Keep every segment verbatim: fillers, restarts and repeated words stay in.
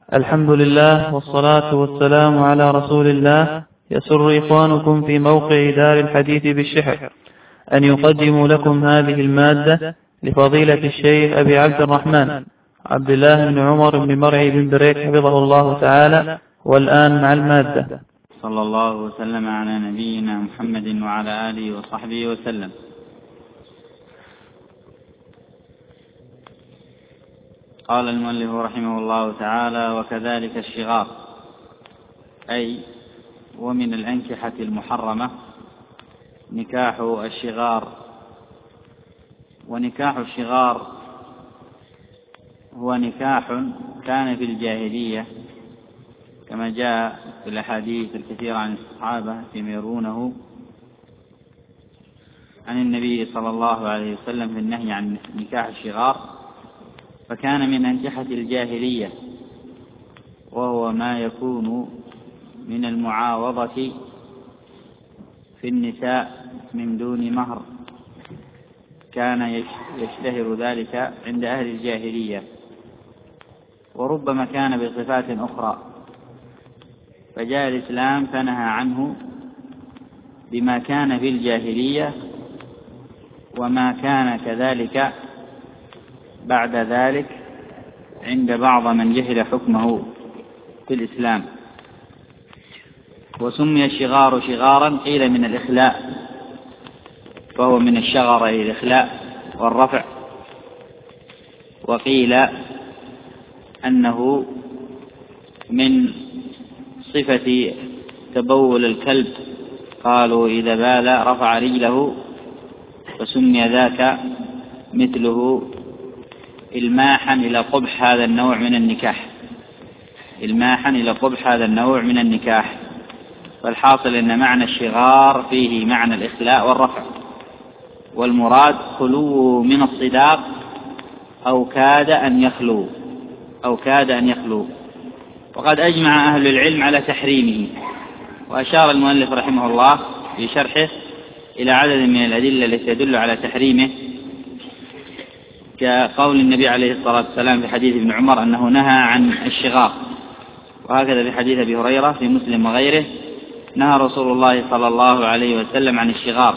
الحمد لله والصلاة والسلام على رسول الله. يسر إخوانكم في موقع دار الحديث بالشحر أن يقدموا لكم هذه المادة لفضيلة الشيخ أبي عبد الرحمن عبد الله بن عمر بن مرعي بن بريك حفظه الله تعالى. والآن مع المادة. صلى الله وسلم على نبينا محمد وعلى آله وصحبه وسلم. قال المؤلف رحمه الله تعالى: وكذلك الشغار، أي ومن الأنكحة المحرمة نكاح الشغار. ونكاح الشغار هو نكاح كان في الجاهلية كما جاء في الأحاديث الكثيرة عن الصحابة فيما يرونه عن النبي صلى الله عليه وسلم في النهي عن نكاح الشغار. فكان من أنكحة الجاهلية، وهو ما يكون من المعاوضة في النساء من دون مهر. كان يشتهر ذلك عند أهل الجاهلية، وربما كان بصفات أخرى، فجاء الإسلام فنهى عنه بما كان في الجاهلية وما كان كذلك بعد ذلك عند بعض من جهل حكمه في الإسلام. وسمي الشغار شغارا قيل من الإخلاء، فهو من الشغر إلى الإخلاء والرفع، وقيل أنه من صفة تبول الكلب، قالوا إذا بال رفع رجله فسمي ذاك مثله إلماحا إلى قبح هذا النوع من النكاح إلماحا إلى قبح هذا النوع من النكاح. فالحاصل أن معنى الشغار فيه معنى الإخلاء والرفع، والمراد خلوه من الصداق أو كاد أن يخلو أو كاد أن يخلو وقد أجمع أهل العلم على تحريمه. وأشار المؤلف رحمه الله في شرحه إلى عدد من الأدلة التي تدل على تحريمه، كقول النبي عليه الصلاة والسلام في حديث ابن عمر أنه نهى عن الشغار، وهكذا في حديث أبي هريرة في مسلم وغيره نهى رسول الله صلى الله عليه وسلم عن الشغار.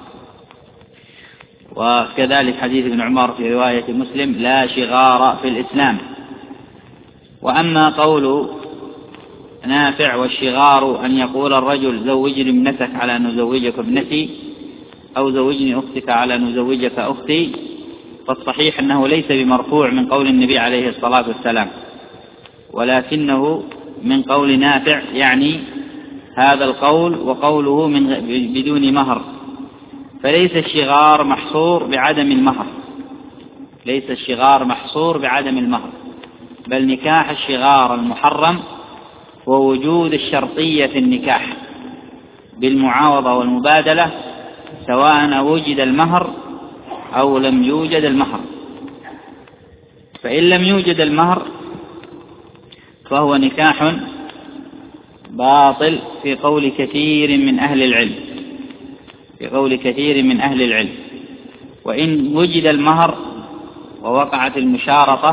وكذلك حديث ابن عمر في رواية مسلم: لا شغار في الإسلام. وأما قول نافع: والشغار أن يقول الرجل زوجني ابنتك على أن نزوجك ابنتي، أو زوجني أختك على أن نزوجك أختي، فالصحيح أنه ليس بمرفوع من قول النبي عليه الصلاة والسلام، ولكنه من قول نافع، يعني هذا القول وقوله من بدون مهر. فليس الشغار محصور بعدم المهر ليس الشغار محصور بعدم المهر بل نكاح الشغار المحرم هو وجود الشرطية في النكاح بالمعاوضة والمبادلة، سواء وجد المهر أو لم يوجد المهر. فإن لم يوجد المهر فهو نكاح باطل في قول كثير من أهل العلم في قول كثير من أهل العلم وإن وجد المهر ووقعت المشارطة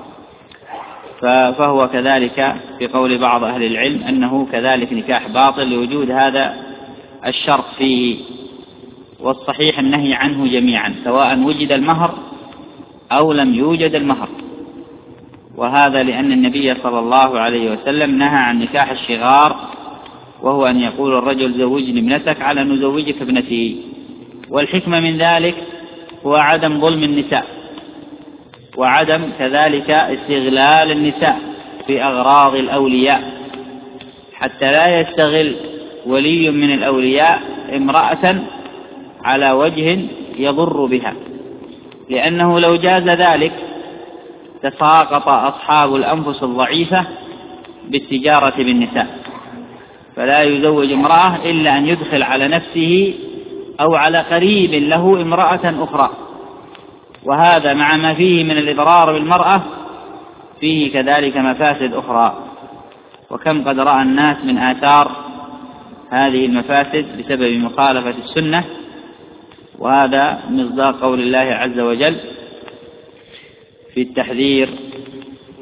فهو كذلك في قول بعض أهل العلم أنه كذلك نكاح باطل لوجود هذا الشرط فيه. والصحيح النهي عنه جميعا، سواء وجد المهر أو لم يوجد المهر. وهذا لأن النبي صلى الله عليه وسلم نهى عن نكاح الشغار، وهو أن يقول الرجل زوجني ابنتك على أن نزوجك ابنتي. والحكمة من ذلك هو عدم ظلم النساء، وعدم كذلك استغلال النساء في أغراض الأولياء، حتى لا يستغل ولي من الأولياء امرأة على وجه يضر بها، لأنه لو جاز ذلك تساقط أصحاب الأنفس الضعيفة بالتجارة بالنساء. فلا يزوج امرأة إلا أن يدخل على نفسه أو على قريب له امرأة أخرى، وهذا مع ما فيه من الإضرار بالمرأة فيه كذلك مفاسد أخرى. وكم قد رأى الناس من آثار هذه المفاسد بسبب مخالفة السنة، وهذا مصداق قول الله عز وجل في التحذير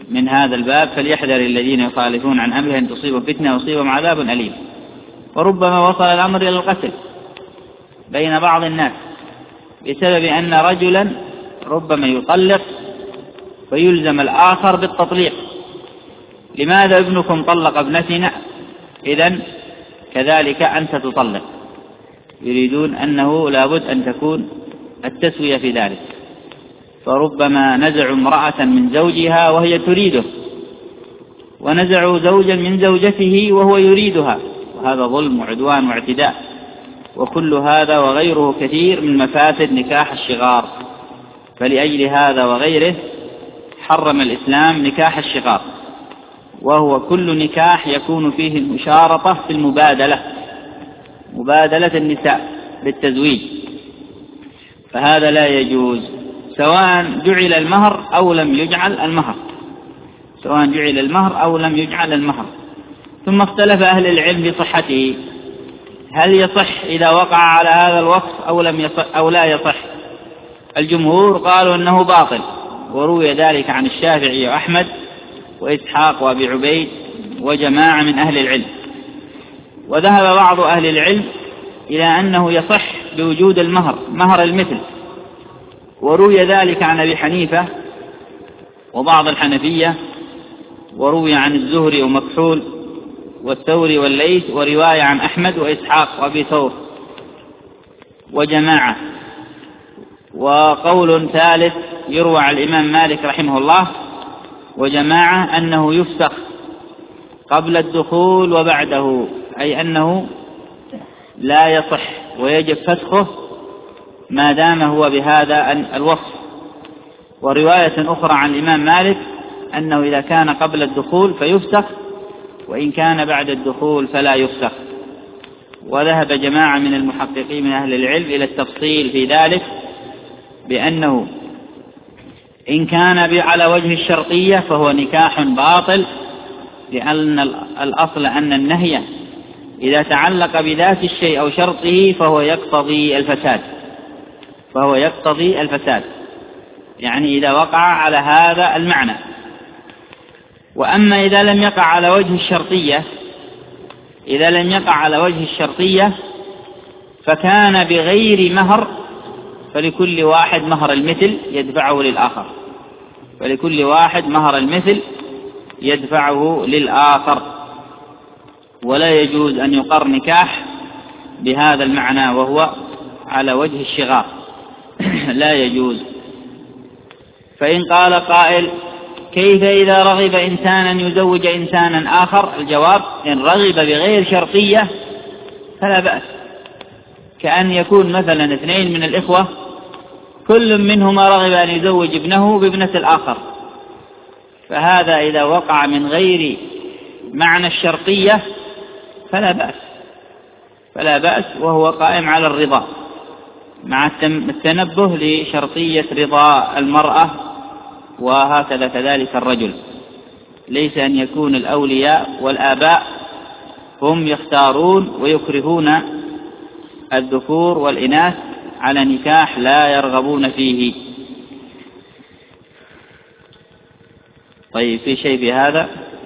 من هذا الباب فليحذر الذين يخالفون عن أمره أن تصيبهم فتنة ويصيبهم عذاب أليم. وربما وصل الأمر إلى القتل بين بعض الناس بسبب أن رجلا ربما يطلق ويلزم الآخر بالتطليق. لماذا ابنكم طلق ابنتنا إذن كذلك أنت تطلق؟ يريدون أنه لابد أن تكون التسوية في ذلك. فربما نزعوا امرأة من زوجها وهي تريده، ونزعوا زوجا من زوجته وهو يريدها، وهذا ظلم وعدوان واعتداء. وكل هذا وغيره كثير من مفاسد نكاح الشغار. فلأجل هذا وغيره حرم الإسلام نكاح الشغار، وهو كل نكاح يكون فيه المشارطة في المبادلة، مبادلة النساء بالتزويج، فهذا لا يجوز سواء جعل المهر أو لم يجعل المهر، سواء جعل المهر أو لم يجعل المهر. ثم اختلف أهل العلم في صحته، هل يصح إذا وقع على هذا الوصف أو لم يصح أو لا يصح؟ الجمهور قالوا أنه باطل، وروي ذلك عن الشافعي وأحمد وإسحاق وأبي عبيد وجماعة من أهل العلم. وذهب بعض أهل العلم إلى أنه يصح بوجود المهر، مهر المثل، وروي ذلك عن أبي حنيفة وبعض الحنفية، وروي عن الزهري ومكحول والثوري والليث، ورواية عن أحمد وإسحاق وأبي ثور وجماعة. وقول ثالث يروى عن الإمام مالك رحمه الله وجماعة أنه يفسخ قبل الدخول وبعده، أي أنه لا يصح ويجب فسخه ما دام هو بهذا الوصف. ورواية أخرى عن الإمام مالك أنه إذا كان قبل الدخول فيفسخ، وإن كان بعد الدخول فلا يفسخ. وذهب جماعة من المحققين من أهل العلم إلى التفصيل في ذلك، بأنه إن كان على وجه الشرطية فهو نكاح باطل، لأن الأصل أن النهي إذا تعلق بذات الشيء أو شرطه فهو يقتضي الفساد، فهو يقتضي الفساد، يعني إذا وقع على هذا المعنى. وأما إذا لم يقع على وجه الشرطية، إذا لم يقع على وجه الشرطية فكان بغير مهر، فلكل واحد مهر المثل يدفعه للآخر، فلكل واحد مهر المثل يدفعه للآخر. ولا يجوز أن يقر نكاح بهذا المعنى وهو على وجه الشغار، لا يجوز. فإن قال قائل كيف إذا رغب إنسانا يزوج إنسانا آخر؟ الجواب إن رغب بغير شرطية فلا بأس، كأن يكون مثلا اثنين من الإخوة كل منهما رغب أن يزوج ابنه بابنة الآخر، فهذا إذا وقع من غير معنى الشرطية فلا بأس، فلا بأس، وهو قائم على الرضا مع التنبه لشرطية رضا المرأة، وهكذا كذلك الرجل. ليس أن يكون الأولياء والآباء هم يختارون ويكرهون الذكور والإناث على نكاح لا يرغبون فيه. طيب، في شيء في هذا؟